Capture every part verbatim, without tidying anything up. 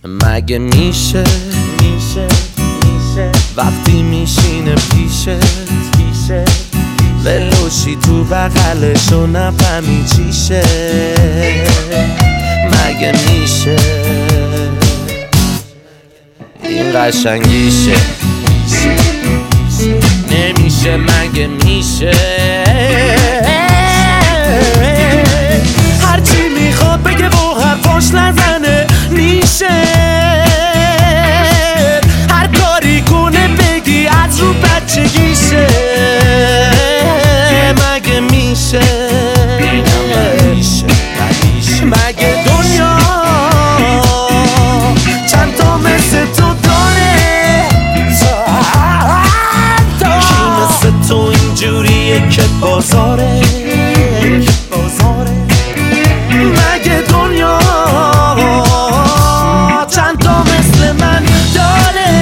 مگه میشه میشه میشه وقتی میشینه پیشه پیشه ولوشی تو بغلش و نفهمی چیشه مگه میشه این قشنگیشه نمیشه مگه میشه هرچی میخواد بگه و حرفاش نزنه میشه هر کاری کنه بگی از رو بچگیشه مگه میشه اینم میشه مگه دنیا چند تا مثل تو داره کی مثل تو اینجوریه که بازاره مگه دنیا چند تا مثل من داره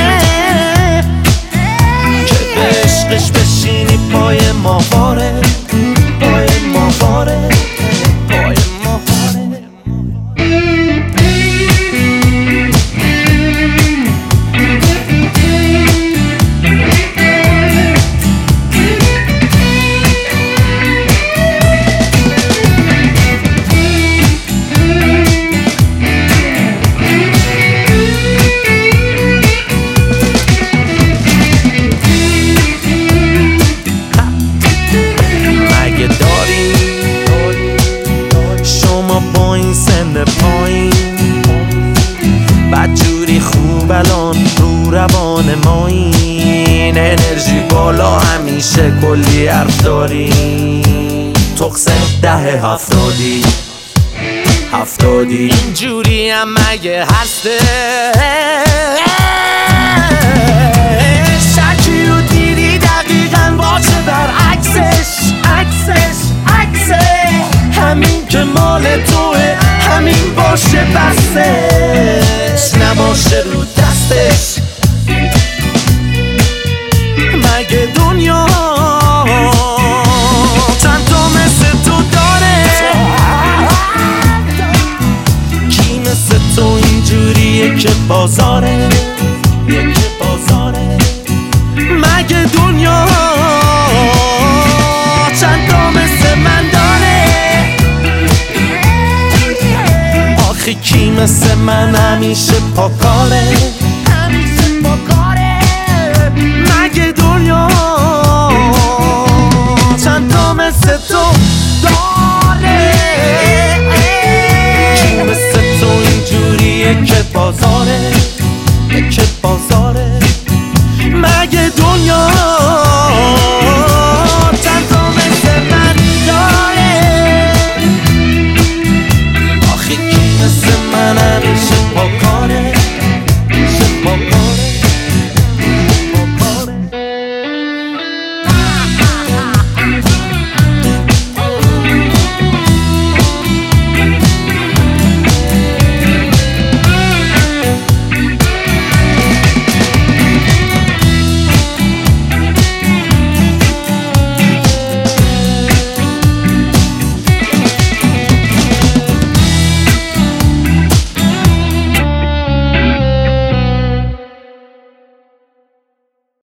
که به عشقش بشینی پای ماهواره پای ماهواره پای ماهواره با این سن پایین بدجوری خوب الان رو روان ما این انرژی بالا همیشه کلی حرف داریم تقص ده هفتادی هفتادی اینجوری هم مگه هسته شکی رو دیدی دقیقاً باشه برعکسش عکسش عکسه همین که مال توه همین باشه بستش نباشه رو دستش مگه دنیا چند تا مثل تو داره کی مثل تو اینجوریه که بازاره یه که بازاره مگه دنیا چند تا مثل من داره آخی کی مثل من همیشه پاکاره